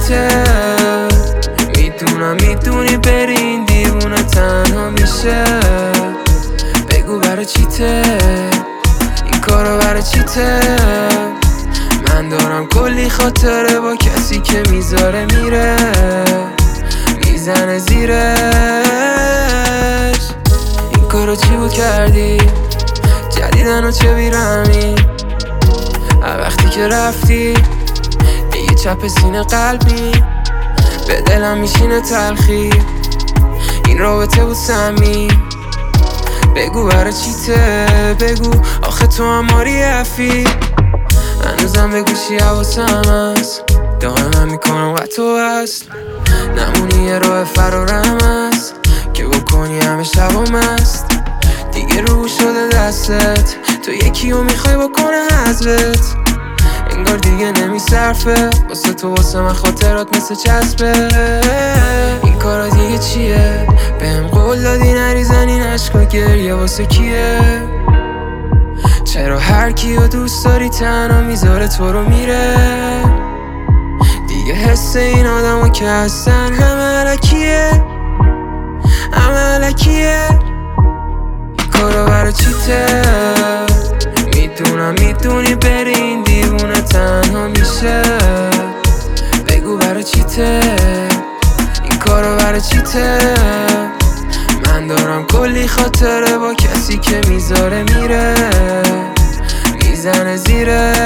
چیته؟ میدونی بری این دیوونه تنها میشه. بگو برای چیته؟ این کارو برای چیته؟ من دارم کلی خاطره با کسی که میذاره میره، میزنه زیرش. این کارو چی بود کردی؟ جدیدن و چه بیرمی؟ وقتی که رفتی یه چپ سینه قلبی به دلم میشینه تلخی. این رابطه بود سمی، بگو برای چیته؟ بگو آخه تو هم ماری افی. هنوزم به گوشی حواسم هست، دائما میکنم و تو هست. نمونی یه راه فرارم هست که بکنی همه شبام هست. دیگه رو شده دستت، تو یکی رو میخوای بکنه حذفت. انگار دیگه نمیصرفه واسه تو، واسه من خاطرات مثل چسبه. این کارا دیگه چیه؟ بهم قول دادی نریزن این عشقا، گریه واسه کیه؟ چرا هر کیو دوست داری تنها میذاره تو رو میره؟ دیگه حس این آدمو که هستن همه علکیه، همه علکیه. این کارا برای چیته؟ میدونی بری این دیوونه تنها میشه. بگو برای چیته؟ این کارو برای چیته؟ من دارم کلی خاطره با کسی که میذاره میره، میزنه زیره.